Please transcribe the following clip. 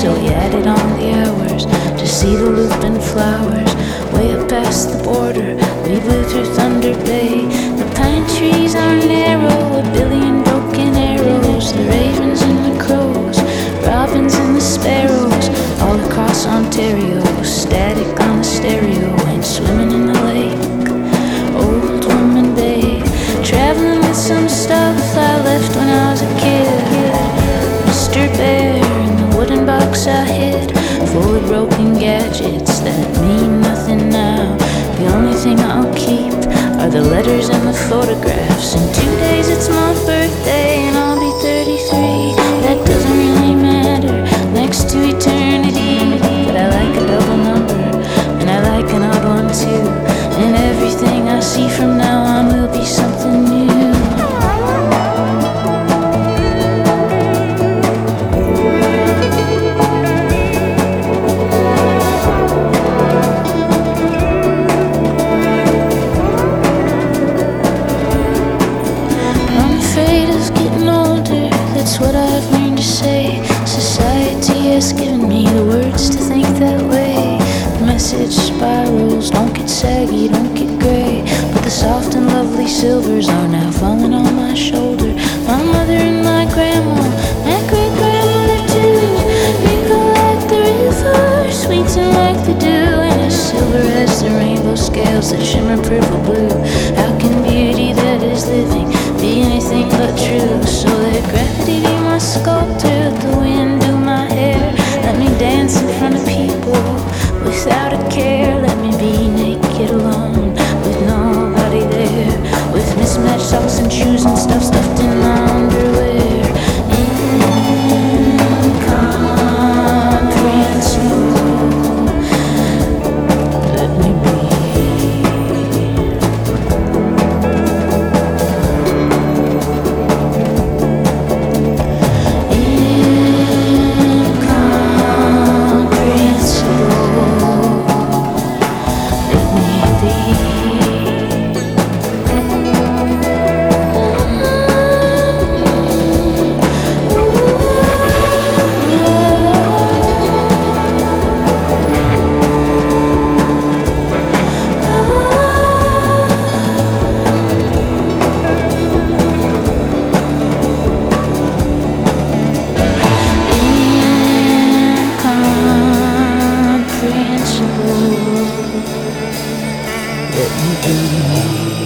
till you added on the hours to see the looping flowers. Way up past the border, we blew through Thunder Bay. The pine trees are narrow, a billion broken arrows. The ravens and the crows, robins and the sparrows, all across Ontario. Static on the stereo and swimming in the lake. Old Woman Bay, traveling with some stuff I left when I was a kid. Mr. Bear in the wooden box I hid, full of broken gadgets that mean nothing now. The only thing I'll keep are the letters and the photographs. In 2 days it's my birthday and I'll be 33. That doesn't really matter next to eternity. But I like a double number and I like an odd one too. And everything I see from now on will be something new. That's what I've learned to say. Society has given me the words to think that way. The message spirals, don't get saggy, don't get gray. But the soft and lovely silvers are now falling on my shoulder. My mother and my grandma, my great-grandmother too. Wrinkle like the river, sweeten like the dew, and as silver as the rainbow scales that shimmer purple blue. How can beauty that is living be anything but true? So let gravity be my sculptor, the wind do my hair. Let me dance in front of people without a care. Let me be naked alone with nobody there, with mismatched socks and shoes and stuff stuffed in my underwear. Incomprehensible. Let me be. Let me be.